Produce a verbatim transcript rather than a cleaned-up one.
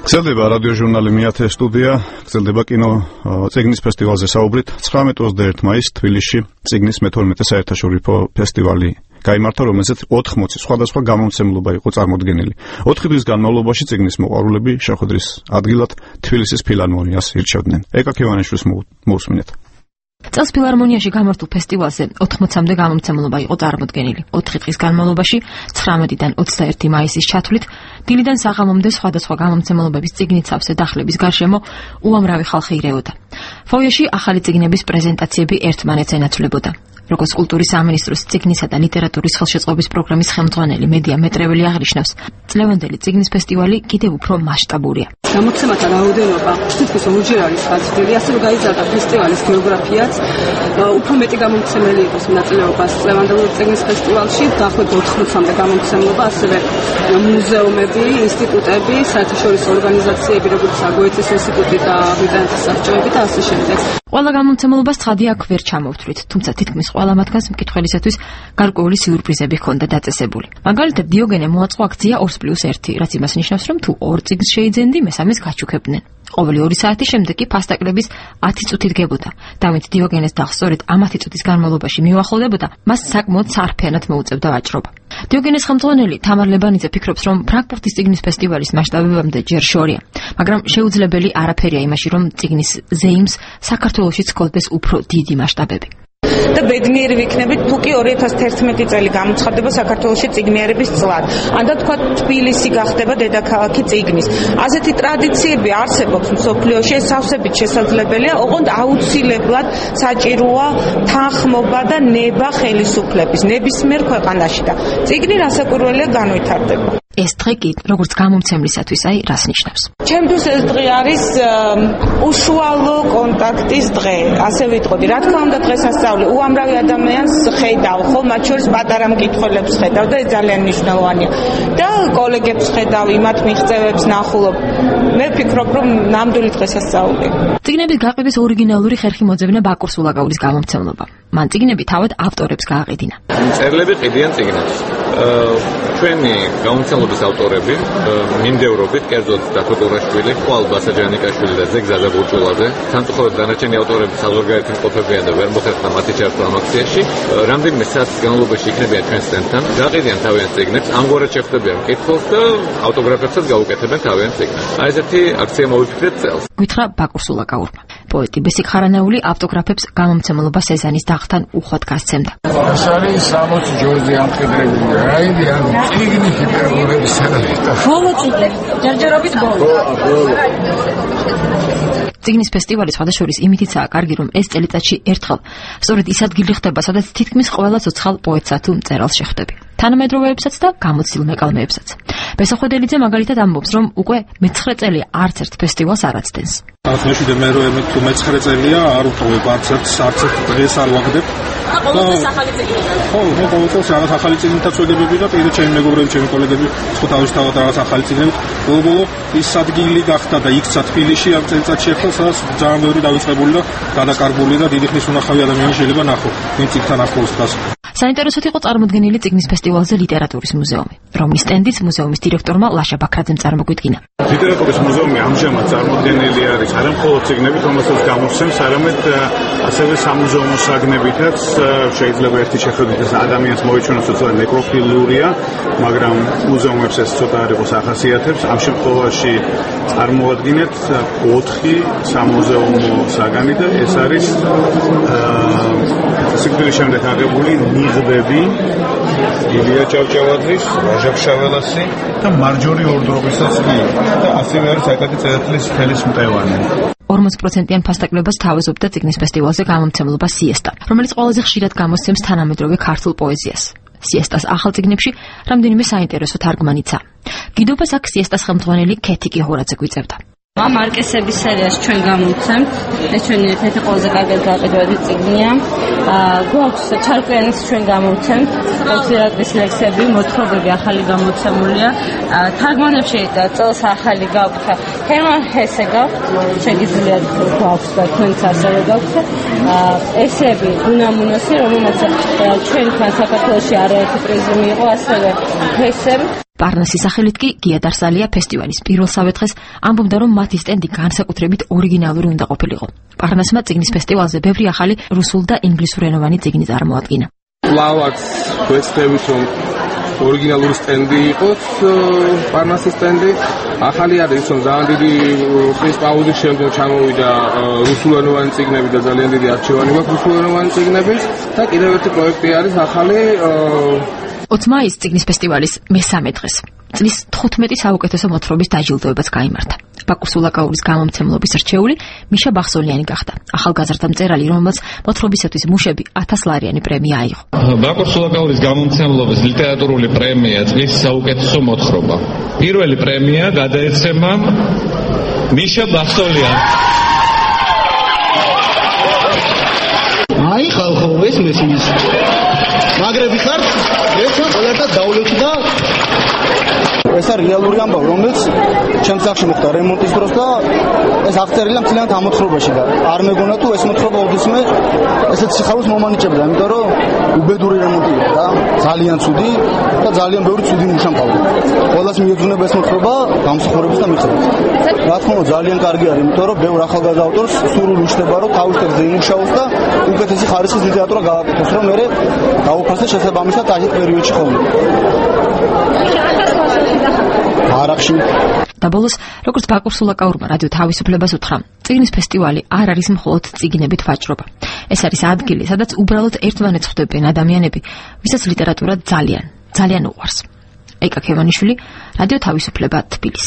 გრძელდება რადიო ჟურნალი მეათე სტუდია, გრძელდება კინო წიგნის ფესტივალზე საუბრით. ცხრამეტ ოცდაერთ მაისს თბილისში წიგნის მეთორმეტე საერთაშორისო ფესტივალი გაიმართა, რომელზეც ოთხმოცი სხვადასხვა გამომცემლობა იყო წარმოდგენილი. ოთხი დღის განმავლობაში წიგნის მოყვარულები შეხვედრის ადგილად თბილისის ფილარმონიას ირჩევდნენ. ეკა ქევანიშვილის მოусმინეთ. წელს ფილარმონიაში გამართულ ფესტივალზე ოთხმოცამდე გამომცემლობა იყო წარმოდგენილი. ოთხი დღის განმავლობაში ცხრამეტიდან ოცდაერთი მაისის ჩათვლით დილიდან საღამომდე სხვადასხვა გამომცემლობების წიგნით სავსე დახლების გარშემო უამრავი ხალხი ირეოდა. ფოიეში ახალი წიგნების პრეზენტაციები ერთმანეთს ენაცვლებოდა. როგორც კულტურის სამინისტროს წიგნისა და ლიტერატურის ხელშეწყობის პროგრამის ხელმძღვანელი მედია მეტრეველი აღნიშნავს, წლევანდელი წიგნის ფესტივალი კიდევ უფრო მასშტაბურია. გამოცემათა რაოდენობა თითქმის ორჯერ არის გაზრდილი, ასე რომ გაიზარდა ფესტივალის გეოგრაფიაც, უფრო მეტი გამომცემელი იყოს მონაწილეობას წლევანდელ წიგნის ფესტივალში, დაახლოებით ოთხმოცამდე გამომცემლობა, ასევე მუზეუმები, ინსტიტუტები, საერთაშორისო ორგანიზაციები, როგორც გოეთეს ინსტიტუტი და ბრიტანეთის საბჭოები და ასე შემდეგ. ყველა გამომცემლობას ცხადი აქ ვერ ჩამოვთვლით, თუმცა თითქმის ყველა მათგანს მკითხველისათვის გარკვეული სიურპრიზები ჰქონდა დაწესებული. მაგალითად, დიოგენე მოაწყო აქცია ორ პლუს ერთი, რაც იმას ნიშნავს, რომ თუ ორ წიგნს შეიძენდი, მესამეს გაჩუქებდნენ. ყოველი ორი საათი შემდეგ კი ფასტაკლების ათი წუთი დგებოდა. დავით დიოგენეს დახსოვით ამ ათი წუთის განმავლობაში მიუახლოვდებოდა, მას საკმაოდ სარფიანად მოუწევდა ვაჭრობა. დიოგენეს ხელმძღვანელი თამარ ლებანიძე ფიქრობს, რომ ფრანკფურტის წიგნის ფესტივალის მასშტაბებამდე ჯერ შორია, მაგრამ შეუძლებელი არაფერია იმაში, რომ წიგნის ზეიმს საქართველოშიც ჰქონდეს უფრო დიდი მასშტაბები. და ბედნიერი ვიქნებით, თუ კი ორი ათას თერთმეტი წელი გამოცხადდება საქართველოში წიგნიერების წლად. ან და თქვა თბილისი გახდება დედაქალაქი წიგნის. ასეთი ტრადიციები არსებობს მსოფლიოში, ეს სავსებით შესაძლებელია, ოღონდ აუცილებლად საჭიროა თანხმობა და ნება ხელისუფლების ნებისმიერ ქვეყანაში და წიგნი რასაკვირველია განვითარდება. ეს დღე კი როგორც გამომცემლისათვის აი რას ნიშნავს? ჩემთვის ეს დღე არის უშუალო კონტაქტის დღე, ასე ვიტყოდი. რა თქმა უნდა, დღესასწაული უამრავი ადამიანს ხედავ, ხო, მათ შორის პატარა მკითხველებს ხედავ და ეს ძალიან მნიშვნელოვანია. და კოლეგებს ხედავ, იმათ მიღწევებს ნახულობ. მე ვფიქრობ, რომ ნამდვილი დღესასწაულია. წიგნების გაყიდვის ორიგინალური ხერხი მოძებნა ბაკურ სულაგაურის გამომცემლობა. მან წიგნები თავად ავტორებს გააყიდინა. წერლები ყიდიან წიგნებს. ჩვენი გამომცემლობის ავტორები მინდევრობით, კერძოდ დათო კურაშვილი, ხვალ ბასაჯანიკაშვილი და ზეგზადა ბურჭულაძე, სამწუხაროდ დანარჩენი ავტორები საზღვარგარეთ იმყოფებიან და ვერ მოხერხდა მათი ჩართვა ამ აქციაში. რამდენიმე საათის განმავლობაში იქნებიან ჩვენს სტენდთან, გაყიდიან თავიანთ წიგნებს, ამგვარად შეხვდებიან მკითხველს და ავტოგრაფებსაც გაუკეთებენ თავიანთ წიგნებს. აი ესეთი აქცია მოვიფიქრეთ წელს. გითხრა ბაკურ სულაგაურმა. პოეტი ბესიკ ხარანაული ავტოგრაფებს გამომცემლობა სეზანის დაღთან უხვად გასცემდა. ეს არის სამოცი ჯოზე ამხედრებული. რაიდი ან წიგნის ჰიპერბოლების სანახტა. ბოლო წიგნი, ჯერჯერობით ბოლო. წიგნის ფესტივალი სხვადასხვის იმითიცაა კარგი, რომ ეს წელიწადში ერთხელ სწორედ ის ადგილი ხდება, სადაც თითქმის ყველა ცოცხალ პოეტსა თუ მწერალს შეხვდები. თანამედროვეებსაც და გამოცდილ მეკალმეებსაც. ბესახვედელიძე მაგალითად ამბობს, რომ უკვე მეცხრე წელია არც ერთ ფესტივალს არ აცდენს. მეშვიდე მე რო ემეთ თუ მეცხრე წელია არ ვტოვებ არც ერთ არც ერთ დღეს არ ვაგდებ. ყოველთვის ახალი წიგნი. ხო, მე ყოველთვის რაღაც ახალი წიგნითაც ვედებები და პირდაპირ ჩემი მეგობრები, ჩემი კოლეგები ხო თავისთავად რაღაც ახალი წიგნები. ბოლო-ბოლო ის ადგილი გახდა და იქცა თბილისში ამ წელიწადში ერთხელ, სადაც ძალიან ბევრი დავიწყებული და გადაკარგული და დიდი ხნის უნახავი ადამიანი შეიძლება ნახო. ვინ წიგნთან ახლოს დგას. საინტერესოდ იყო წარმოდგენილი წიგნის ფესტივალზე ლიტერატურის მუზეუმი, რომლის სტენდიც მუზეუმის დირექტორმა ლაშა ბაქრაძემ წარმოგვიდგინა. ლიტერატურის მუზეუმი ამჟამად წარმოდგენილი არის არა მხოლოდ წიგნებით, რომელსაც გამოსცემს, არამედ ასევე სამუზეუმო საგნებითაც. შეიძლება ერთი შეხედვით ეს ადამიანს მოიჩვენოს, რომ ნეკროფილურია, მაგრამ მუზეუმებს ეს ცოტა არ იყოს ახასიათებს. ამ შემთხვევაში წარმოადგენთ ოთხი სამუზეუმო საგანი და ეს არის სიკვდილის შემდეგ აღებული ნიღბები ილია ჭავჭავაძის, რაჟა ფშაველასი და მარჯორი ორდროღისაც კი და ასევე არის აკაკი წერეთლის თელის მტევანი. ორმოც პროცენტიან ფასტაკლებას თავაზობდა წიგნის ფესტივალზე გამომცემლობა სიესტა, რომელიც ყველაზე ხშირად გამოსცემს თანამედროვე ქართულ პოეზიას. სიესტას ახალ წიგნებში რამდენიმე საინტერესო თარგმანიცა. გიდობას აქ სიესტას ხელმძღვანელი ქეთი კიჰორაძე გვიწევდა. ამ მარკესების სერიას ჩვენ გამოვცემთ. ეს ჩვენი ერთ-ერთი ყველაზე კარგად გაყიდვადი წიგნია. გვაქვს ჩარკვიანის ჩვენ გამოვცემთ. ოქსირატის ლექსები, მოთხრობები ახალი გამოცემულია. თარგმანებში წელს ახალი გაქვთ. ჰერმან ჰესე გაქვთ. შეგიძლიათ გვაქვს და თქვენც ასევე გაქვთ. ესები უნამუნოსი, რომელმაც ჩვენთან საქართველოში არაერთი პრიზი მიიღო, ასევე ჰესემ. პარნასის სახელით კი გია დარსალია ფესტივალის პირველ სავეთხეს ამბობდა, რომ მათი სტენდი განსაკუთრებით ორიგინალური უნდა ყოფილიყო. პარნასმა წიგნის ფესტივალზე ბევრი ახალი რუსულ და ინგლისურენოვანი წიგნი წარმოადგინა. ლავაც გვეცდებით, რომ ორიგინალური სტენდი იყოს პარნასის სტენდი. ახალი არის, რომ ძალიან დიდი ხნის პაუზის შემდეგ ჩამოვიდა რუსულენოვანი წიგნები და ძალიან დიდი არჩევანი მაქვს რუსულენოვანი წიგნების და კიდევ ერთი პროექტი არის ახალი ოცი მაის წიგნის ფესტივალის მესამე დღეს. წლის თხუთმეტი საუკეთესო მოთხრობის დაჯილდოებაც გაიმართა. ბაკურ სულაკაურის გამომცემლობის რჩეული მიშა ბახსოლიანი გახდა. ახალგაზრდა მწერალი, რომელმაც მოთხრობისათვის მუშები ათას ლარიანი პრემია აიღო. ბაკურ სულაკაურის გამომცემლობის ლიტერატურული პრემია წლის საუკეთესო მოთხრობა. პირველი პრემია გადაეცემა მიშა ბახსოლიანს. აი ხალხო ეს მესინის მაგრები ხართ, ერთმა ყველერთა დავლეთი და ეს არის რეალური ამბავი, რომელიც ჩემს სახლში მოხდა რემონტის დროს და ეს აღწერილია მთლიანად ამ მოთხრობაში და არ მეგონა თუ ეს მოთხრობა ოდესმე ესეთ სიხარულს მომანიჭებდა, იმიტომ რომ უბედური რემონტი იყო და ძალიან ცუდი და ძალიან ბევრი ცუდი მუშა მყავდა. ყველას მიეძღვნება ეს მოთხრობა გამსახურების და მიხედვით. რა თქმა უნდა ძალიან კარგი არის, იმიტომ რომ ბევრ ახალგაზრდა ავტორს სურვილი უჩნდება, რომ თავის ტექსტზე იმუშაოს და უკეთესი ხარისხის ლიტერატურა გააკეთოს, რომ მერე დაუფასდეს შესაბამისად ასეთ პერიოდში ხოლმე. არახში და ბოლოს, როგორც ბაკურ სულაკაურმა რადიო თავისუფლებას უთხრა, წიგნის ფესტივალი არ არის მხოლოდ წიგნებით ვაჭრობა. ეს არის ადგილი, სადაც უბრალოდ ერთმანეთს ხვდებიან ადამიანები, ვისაც ლიტერატურა ძალიან, ძალიან უყვარს. ეკა ქევანიშვილი, რადიო თავისუფლება, თბილისი.